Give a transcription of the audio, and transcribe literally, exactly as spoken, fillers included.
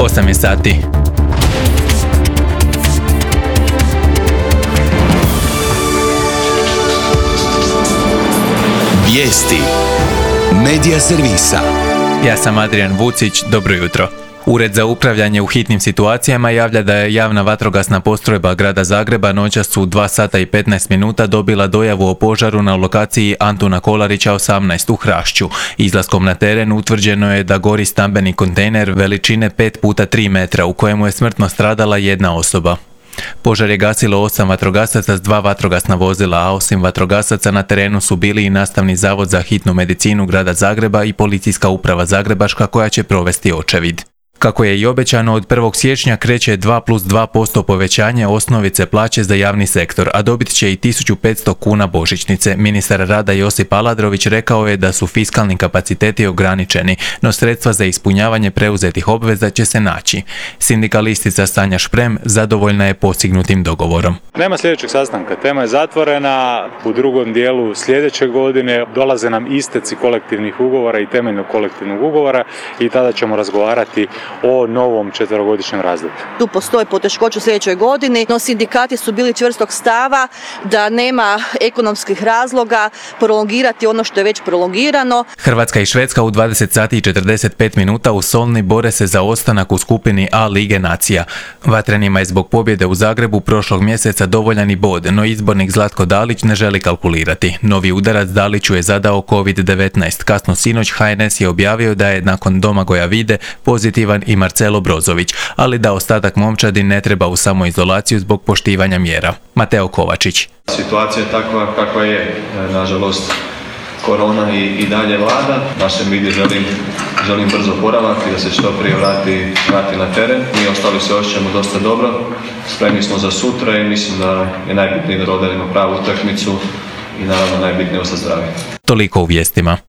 osam je sati. Vijesti Medija servisa. Ja sam Adrian Vucić, dobro jutro. Ured za upravljanje u hitnim situacijama javlja da je javna vatrogasna postrojba grada Zagreba noćas u dva sata i petnaest minuta dobila dojavu o požaru na lokaciji Antuna Kolarića osamnaest u Hrašću. Izlaskom na teren utvrđeno je da gori stambeni kontejner veličine pet puta tri metra u kojemu je smrtno stradala jedna osoba. Požar je gasilo osam vatrogasaca s dva vatrogasna vozila, a osim vatrogasaca na terenu su bili i Nastavni zavod za hitnu medicinu grada Zagreba i Policijska uprava Zagrebačka koja će provesti očevid. Kako je i obećano, od prvog siječnja kreće dva plus dva posto povećanje osnovice plaće za javni sektor, a dobit će i tisuću petsto kuna božićnice. Ministar rada Josip Aladrović rekao je da su fiskalni kapaciteti ograničeni, no sredstva za ispunjavanje preuzetih obveza će se naći. Sindikalistica Sanja Šprem zadovoljna je postignutim dogovorom. Nema sljedećeg sastanka, tema je zatvorena. U drugom dijelu sljedeće godine dolaze nam isteci kolektivnih ugovora i temeljnog kolektivnog ugovora i tada ćemo razgovarati o novom četverogodišnjem razdoblju. Tu postoje poteškoće u sljedećoj godini, no sindikati su bili čvrstog stava da nema ekonomskih razloga prolongirati ono što je već prolongirano. Hrvatska i Švedska u dvadeset sati i četrdeset pet minuta u Solni bore se za ostanak u skupini A Lige nacija. Vatrenima je zbog pobjede u Zagrebu prošlog mjeseca dovoljan i bod, no izbornik Zlatko Dalić ne želi kalkulirati. Novi udarac Daliću je zadao kovid devetnaest. Kasno sinoć H N S je objavio da je nakon Domagoja Vide pozitivan i Marcelo Brozović, ali da ostatak momčadi ne treba u samoizolaciju zbog poštivanja mjera. Mateo Kovačić. Situacija je takva kakva je, nažalost korona i, i dalje vlada. Našem vidi želim, želim brzo oporavak i da se što prije vrati, vrati na teren. Mi ostali se osjećamo dosta dobro, spremni smo za sutra i mislim da je najbitnije da odarimo pravu utakmicu i naravno najbitnije ostati zdravi. Toliko u vijestima.